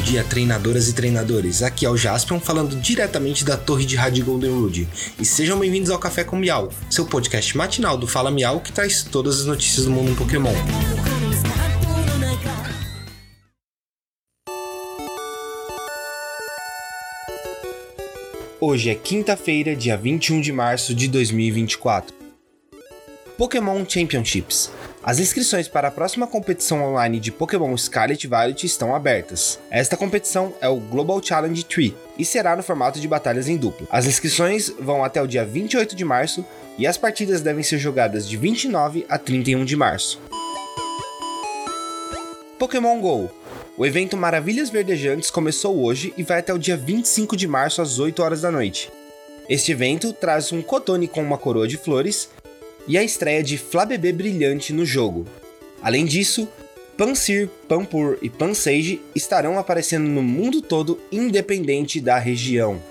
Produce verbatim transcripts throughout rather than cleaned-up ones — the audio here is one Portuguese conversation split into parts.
dia, treinadoras e treinadores. Aqui é o Jaspion falando diretamente da torre de rádio Goldenwood. E sejam bem-vindos ao Café com Miau, seu podcast matinal do Fala Miau que traz todas as notícias do mundo Pokémon. Hoje é quinta-feira, dia vinte e um de março de dois mil e vinte e quatro. Pokémon Championships. As inscrições para a próxima competição online de Pokémon Scarlet e Violet estão abertas. Esta competição é o Global Challenge três e será no formato de batalhas em dupla. As inscrições vão até o dia vinte e oito de março e as partidas devem ser jogadas de vinte e nove a trinta e um de março. Pokémon Go. O evento Maravilhas Verdejantes começou hoje e vai até o dia vinte e cinco de março às oito horas da noite. Este evento traz um Cotone com uma coroa de flores e a estreia de Flabébé brilhante no jogo. Além disso, Pansir, Pampur e Pansage estarão aparecendo no mundo todo independente da região.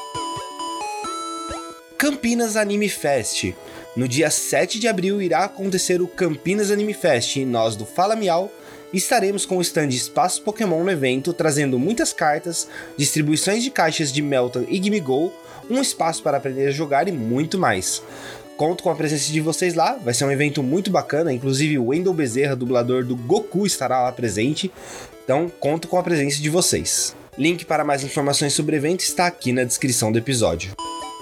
Campinas Anime Fest. No dia sete de abril irá acontecer o Campinas Anime Fest e nós do Fala Miau estaremos com o stand Espaço Pokémon no evento, trazendo muitas cartas, distribuições de caixas de Meltan e Gimmighoul, um espaço para aprender a jogar e muito mais. Conto com a presença de vocês lá, vai ser um evento muito bacana, inclusive o Wendel Bezerra, dublador do Goku, estará lá presente, então conto com a presença de vocês. Link para mais informações sobre o evento está aqui na descrição do episódio.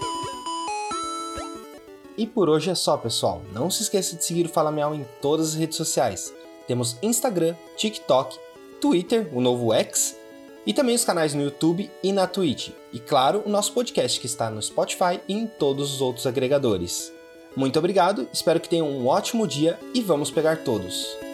E por hoje é só, pessoal, não se esqueça de seguir o Fala Miau em todas as redes sociais. Temos Instagram, TikTok, Twitter, o novo X, e também os canais no YouTube e na Twitch. E claro, o nosso podcast que está no Spotify e em todos os outros agregadores. Muito obrigado, espero que tenham um ótimo dia e vamos pegar todos!